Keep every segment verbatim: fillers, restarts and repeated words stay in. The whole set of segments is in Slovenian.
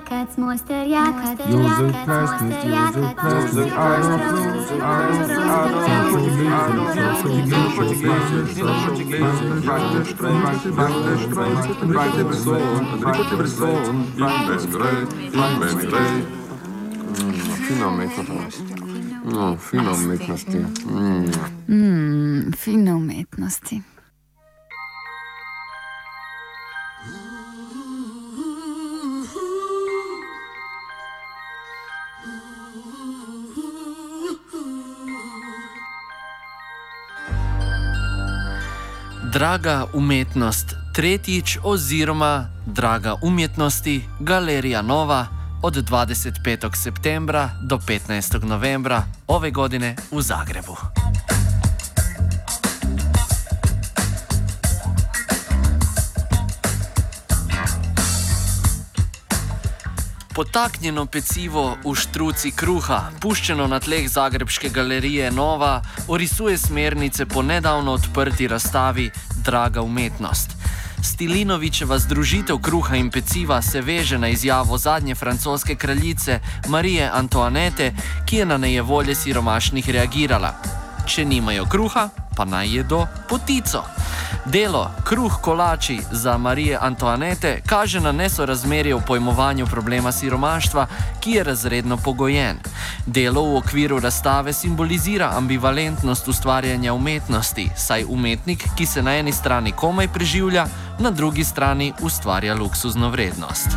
Jakac, Mojster Jakac, Josef Plesnik, Josef Plesnik, Adolf Loos, Adolf Fino umetnosti. No, fino umetnosti. Mm, fino umetnosti. Draga umetnost tretjič oziroma Draga umetnosti Galerija Nova od dvadeset petog septembra do petnaestog novembra ove godine u Zagrebu. Potaknjeno pecivo v štruci kruha, puščeno na tleh zagrebške galerije Nova, orisuje smernice po nedavno odprti razstavi Draga umetnost. Stilinovičeva združitev kruha in peciva se veže na izjavo zadnje francoske kraljice Marije Antoinette, ki je na nejevolje siromašnih reagirala. Če nimajo kruha, pa naj jedo potico. Delo Kruh kolači za Marije Antoinette kaže na nesorazmerje v pojmovanju problema siromaštva, ki je razredno pogojen. Delo v okviru razstave simbolizira ambivalentnost ustvarjanja umetnosti, saj umetnik, ki se na eni strani komaj preživlja, na drugi strani ustvarja luksuzno vrednost.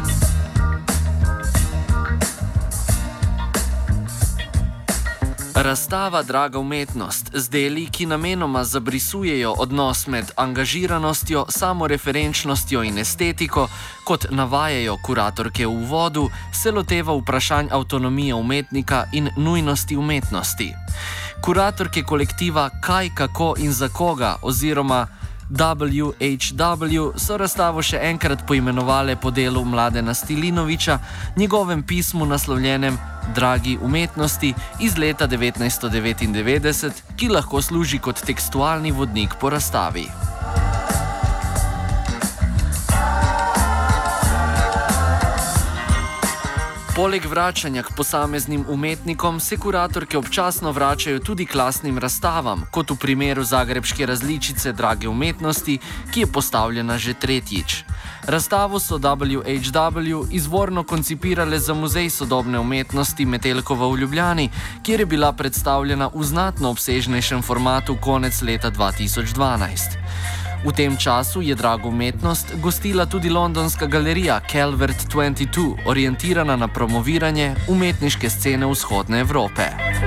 Razstava Draga umetnost z deli, ki namenoma zabrisujejo odnos med angažiranostjo, samoreferenčnostjo in estetiko, kot navajajo kuratorke v uvodu, se loteva vprašanj avtonomije umetnika in nujnosti umetnosti. Kuratorke kolektiva Kaj, kako in za koga oziroma W H W so razstavo še enkrat poimenovale po delu Mladena Stilinoviča, njegovem pismu naslovljenem Dragi umetnosti iz leta devetnajststo devetindevetdeset, ki lahko služi kot tekstualni vodnik po razstavi. Poleg vračanja k posameznim umetnikom se kuratorke občasno vračajo tudi k lastnim razstavam, kot v primeru zagrebške različice Drage umetnosti, ki je postavljena že tretjič. Razstavo so W H W izvorno koncipirale za Muzej sodobne umetnosti Metelkova v Ljubljani, kjer je bila predstavljena v znatno obsežnejšem formatu konec leta dva tisoč dvanajst. V tem času je Drago umetnost gostila tudi londonska galerija Calvert dvajset dva, orientirana na promoviranje umetniške scene vzhodne Evrope.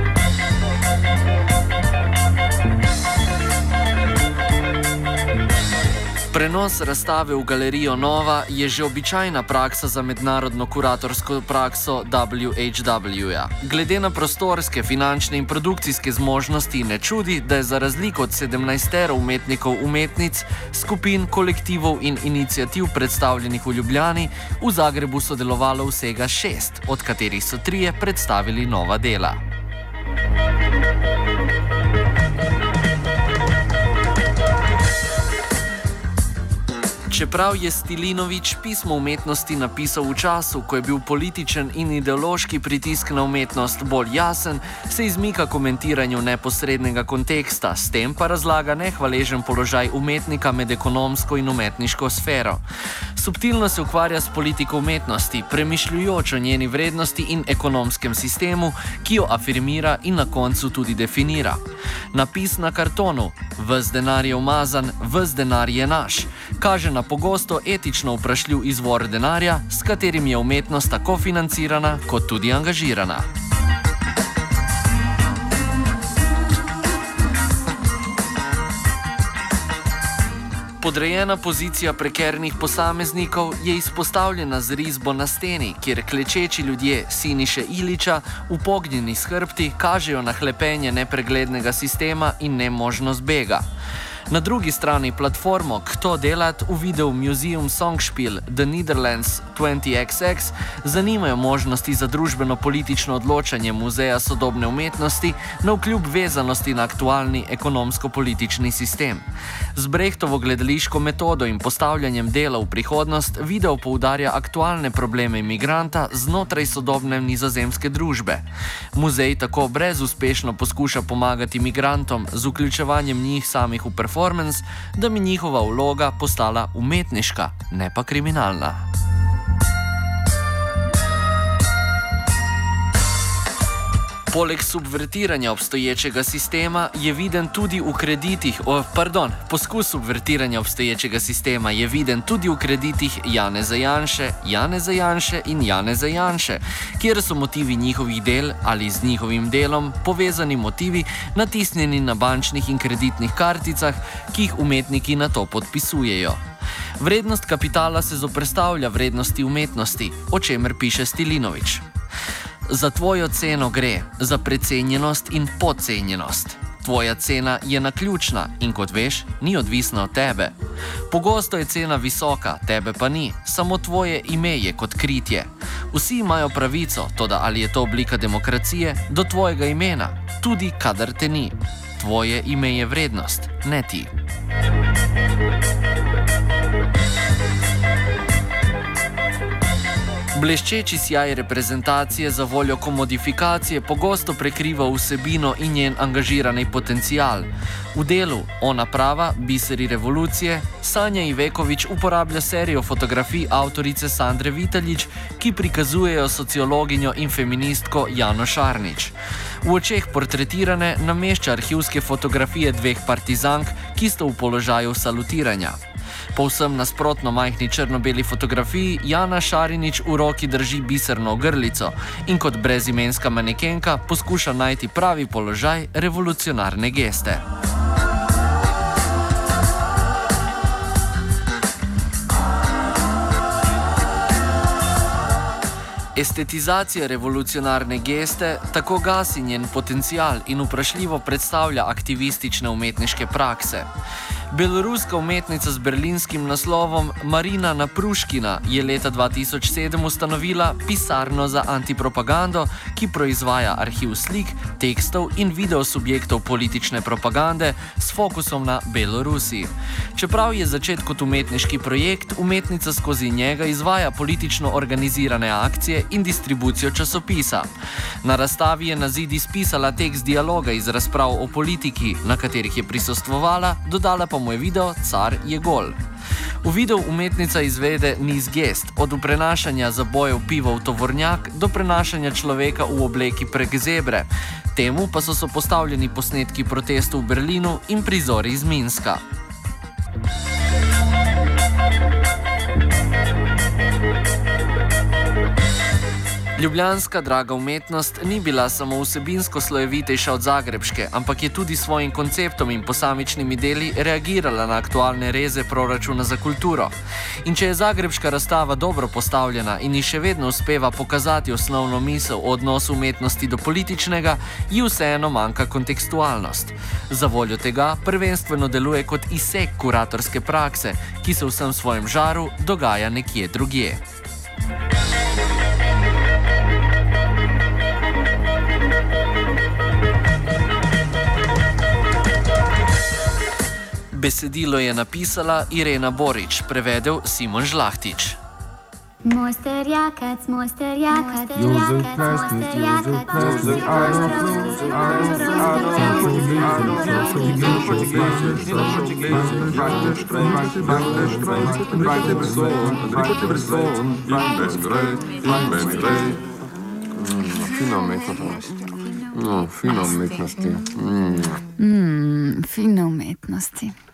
Prenos razstave v galerijo Nova je že običajna praksa za mednarodno kuratorsko prakso W H W-ja. Glede na prostorske, finančne in produkcijske zmožnosti ne čudi, da je za razliko od sedemnajsterov umetnikov umetnic, skupin, kolektivov in iniciativ predstavljenih v Ljubljani, v Zagrebu sodelovalo vsega šest, od katerih so trije predstavili nova dela. Čeprav je Stilinovič pismo umetnosti napisal v času, ko je bil političen in ideološki pritisk na umetnost bolj jasen, se izmika komentiranju neposrednega konteksta, s tem pa razlaga nehvaležen položaj umetnika med ekonomsko in umetniško sfero. Subtilno se ukvarja s politiko umetnosti, premišljujoč o njeni vrednosti in ekonomskem sistemu, ki jo afirmira in na koncu tudi definira. Napis na kartonu, ves denar je umazan, ves denar je naš, kaže na pogosto etično vprašljiv izvor denarja, s katerim je umetnost tako financirana kot tudi angažirana. Podrejena pozicija prekernih posameznikov je izpostavljena z risbo na steni, kjer klečeči ljudje Siniše Ilića, upognjeni s hrbti, kažejo na hlepenje nepreglednega sistema in nemožnost bega. Na drugi strani platformo Kto delat v videu Museum Songspiel The Netherlands dvajset iks iks zanimajo možnosti za družbeno-politično odločanje Muzeja sodobne umetnosti navkljub vezanosti na aktualni ekonomsko-politični sistem. Z Brechtovo gledališko metodo in postavljanjem dela v prihodnost video poudarja aktualne probleme imigranta znotraj sodobne nizozemske družbe. Muzej tako brezuspešno poskuša pomagati imigrantom z vključevanjem njih samih v performance, da bi njihova vloga postala umetniška, ne pa kriminalna. Poleg subvertiranja obstoječega sistema je viden tudi v kreditih, oh, pardon, poskus subvertiranja obstoječega sistema je viden tudi v kreditih Janeza Janše, Janeza Janše in Janeza Janše, kjer so motivi njihovih del ali z njihovim delom povezani motivi natisnjeni na bančnih in kreditnih karticah, ki jih umetniki na to podpisujejo. Vrednost kapitala se zoperstavlja vrednosti umetnosti, o čemer piše Stilinović. Za tvojo ceno gre, za precenjenost in podcenjenost. Tvoja cena je naključna in, kot veš, ni odvisna od tebe. Pogosto je cena visoka, tebe pa ni, samo tvoje ime je kot kritje. Vsi imajo pravico, toda ali je to oblika demokracije, do tvojega imena, tudi kadar te ni. Tvoje ime je vrednost, ne ti. Bleščeči sijaj reprezentacije za voljo komodifikacije pogosto prekriva vsebino in njen angažirani potencial. V delu Ona prava, biseri revolucije, Sanja Iveković uporablja serijo fotografij avtorice Sandre Vitaljić, ki prikazujejo sociologinjo in feministko Jano Šarnić. V očeh portretirane namešča arhivske fotografije dveh partizank, ki sta v položaju salutiranja. Povsem nasprotno majhni črno-beli fotografiji Jana Šarinić v roki drži biserno ogrlico in kot brezimenska manekenka poskuša najti pravi položaj revolucionarne geste. Estetizacija revolucionarne geste tako gasi njen potencial in vprašljivo predstavlja aktivistične umetniške prakse. Beloruska umetnica z berlinskim naslovom Marina Napruškina je leta dva tisoč sedem ustanovila pisarno za antipropagando, ki proizvaja arhiv slik, tekstov in video subjektov politične propagande s fokusom na Belorusiji. Čeprav je začet kot umetniški projekt, umetnica skozi njega izvaja politično organizirane akcije in distribucijo časopisa. Na razstavi je na zid izpisala tekst dialoga iz razprav o politiki, na katerih je prisostvovala, dodala pa mu je video Car je gol. V videu umetnica izvede niz gest, od prenašanja zabojev piva v tovornjak do prenašanja človeka v obleki prek zebre. Temu pa so sopostavljeni posnetki protestov v Berlinu in prizori iz Minska. Ljubljanska draga umetnost ni bila samo vsebinsko slojevitejša od zagrebške, ampak je tudi svojim konceptom in posamičnimi deli reagirala na aktualne reze proračuna za kulturo. In če je zagrebška razstava dobro postavljena in ji še vedno uspeva pokazati osnovno misel o odnosu umetnosti do političnega, ji vseeno manjka kontekstualnost. Za voljo tega prvenstveno deluje kot izsek kuratorske prakse, ki se v vsem svojem žaru dogaja nekje drugje. Besedilo je napisala Irena Borić, prevedel Simon Žlahtič. Mojster jakac, mojster jakac, Jozef Plesnik, Jozef Plesnik, Adolf Fino umetnost. No, fino umetnosti. Mm, fino umetnosti.